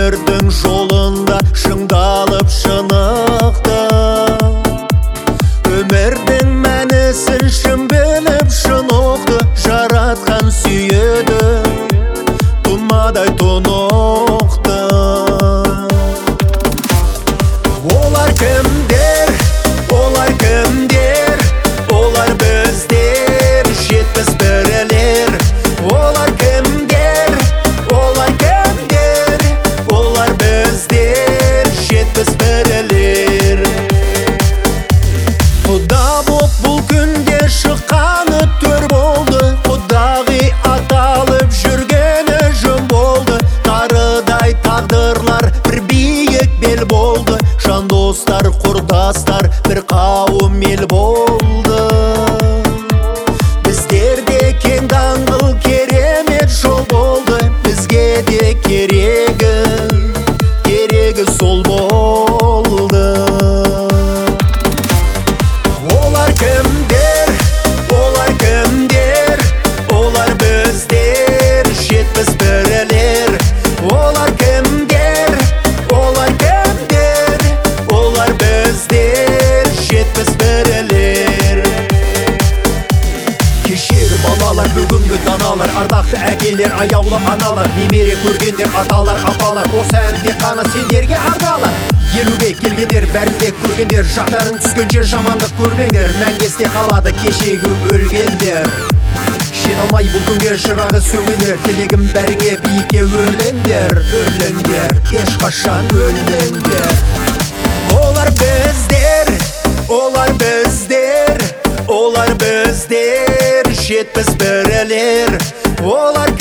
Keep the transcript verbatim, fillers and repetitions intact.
өмірдің жолында шыңдалып шынықты. Өмірдің мәнісін шын біліп шын ұқты. Жаратқан сүйеді тұнмадай тұнықты. Олар кімдер, олар кімдер, олар біздер, жетпіс бірілер. Олар кімдер, олар кімдер, олар біздер, жетпіс бірілер. Құда боп бұл күнде шыққаны төр болды. Құдағи аталып жүргені жөн болды. Тарыдай тағдырлар бір биік бел болды. Жан достар, құрдастар бір қауым ел болды. Біздерде кең даңғыл керемет жол болды. Бізге де керегі, керегі сол болды. Олар кімдер, олар кімдер, олар біздер, жетпіс бірілер. Олар кімдер, олар кімдер, олар біздер, жетпіс бірілер. Кешегі балалар, бүгінгі даналар, ардақты әкелер, аяулы аналар, немере көргендер, аталар, апалар, осы әнде қана сендерге ардалар. Елуге келгендер, бәрінде көргендер, жақтарын түскенше жамандық көрмеңдер. Мәңгі есте қалады кешегі өлгендер. Жете алмай бұл күнге жырағы сөнгендер. Тілегім бәріңе биікке өрлеңдер, өрлеңдер, ешқашан өлмеңдер. Олар біздер, олар біздер, олар біздер, жетпіс бірілер. Олар